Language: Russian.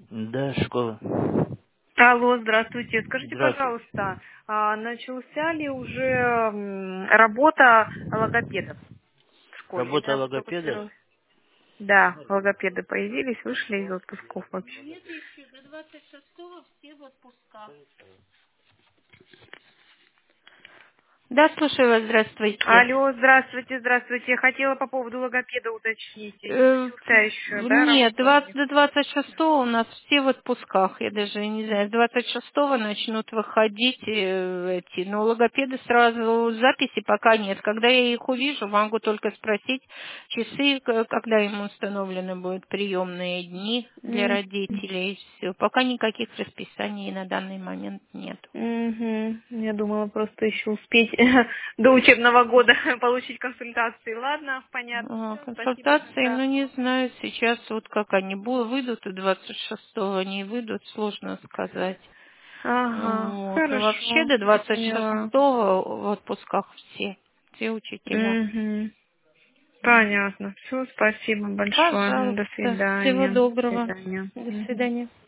Да, школа. Алло, здравствуйте. Скажите, Здравствуйте. пожалуйста, начался ли уже работа логопедов в школе? Я Работа недавно только логопедов? первый. Да, логопеды появились, вышли из отпусков вообще. Нет еще, до 26-го все в отпусках. Да, слушаю вас, здравствуйте. Алло, здравствуйте, здравствуйте. Я хотела по поводу логопеда уточнить. Не начался еще, да, Нет, работа у них? до 26-го у нас все в отпусках. Я даже не знаю, с 26-го начнут выходить эти, но логопеды сразу записи пока нет. Когда я их увижу, могу только спросить часы, когда им установлены будут приемные дни для М, родителей. И все. Пока никаких расписаний на данный момент нет. мгм. Я думала просто еще успеть до учебного года получить консультации. Ладно, понятно. Все, спасибо Консультации, тогда. ну не знаю, сейчас вот как они выйдут, и 26-го они выйдут, сложно сказать. Ага, Вот. Но вообще хорошо, до я поняла. 26-го в отпусках все учителя. Угу. М. Понятно. Все, спасибо большое. До Пожалуйста, всего свидания. До доброго. свидания. До Мгм. свидания.